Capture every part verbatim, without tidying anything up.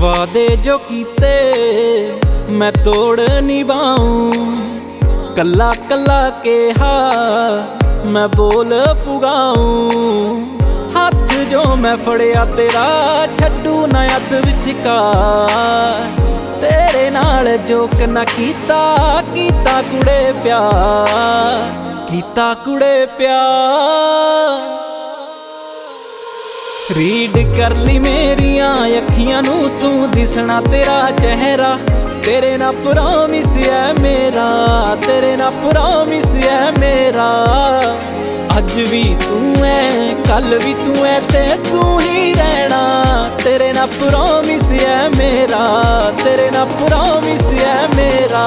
वादे जो कीते मैं तोड़ निभाऊं, कला कला के हा मैं बोल पुगाऊं। हाथ जो मैं फड़िया तेरा छड्डू ना अध विचकार, तेरे नाल जोक ना कीता कीता कुड़े प्यार, कीता कुड़े प्यार। रीड कर ली मेरिया अखियां नू तू दिसना तेरा चेहरा, तेरे ना प्रॉमिस है मेरा, तेरे ना प्रॉमिस है मेरा। अज भी तू है कल भी तू है ते तू ही रहना, तेरे ना प्रॉमिस है मेरा, तेरे ना प्रॉमिस है मेरा।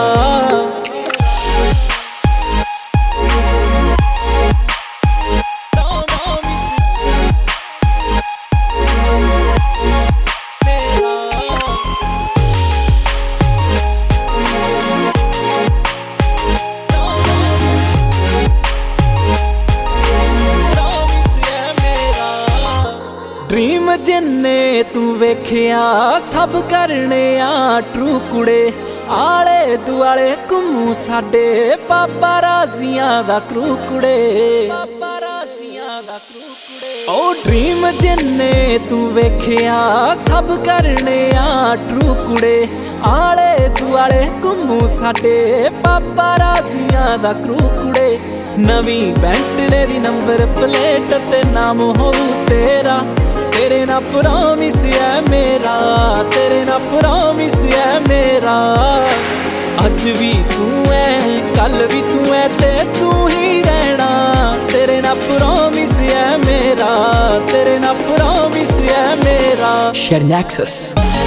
ड्रीम जिन्ने तू वेखिया सब करने आ ट्रू कुड़े, आले दुआले घुमू साडे पापाराजियां दा क्रू कुड़े, पापाराजियां दा क्रू कुड़े। ओ ड्रीम जिन्ने तू वेखिया सब करने आ ट्रू कुड़े, आले दुआले घुमू साडे पापाराजियां दा क्रू कुड़े। नवी बेंटले दी नंबर प्लेट ते नाम होऊ तेरा, तेरे ना प्रॉमिस है मेरा, तेरे ना प्रॉमिस है मेरा। अज भी तू है कल भी तू है ते तू ही रहना, तेरे ना प्रॉमिस है मेरा, तेरे ना प्रॉमिस है मेरा। Share Nexus.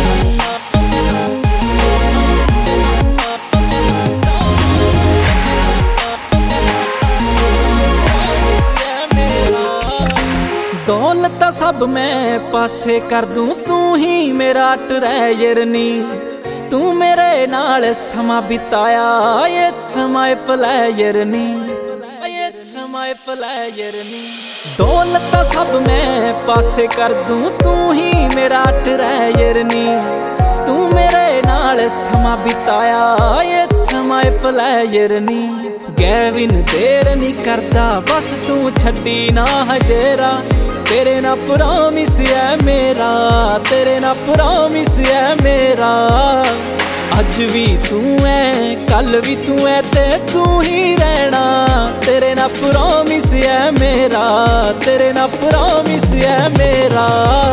दौलत सब मैं पासे कर दूं, तू ही मेरा ट्रेजर नी, तू मेरे नाल समा बिताया ये समय प्लेजर नी, ये समय प्लेजर नी। दौलत सब मैं पासे कर दूं, तू ही मेरा ट्रेजर नी, तू मेरे नाल समा बिताया ये समय प्लेजर नी। गैविन देर नहीं करदा बस तू छड्डी ना हजेरा, तेरे ना प्रॉमिस है मेरा, तेरे ना प्रॉमिस है मेरा। अज भी तू है कल भी तू है ते तू ही रहना, तेरे ना प्रॉमिस है मेरा, तेरे ना प्रॉमिस है मेरा।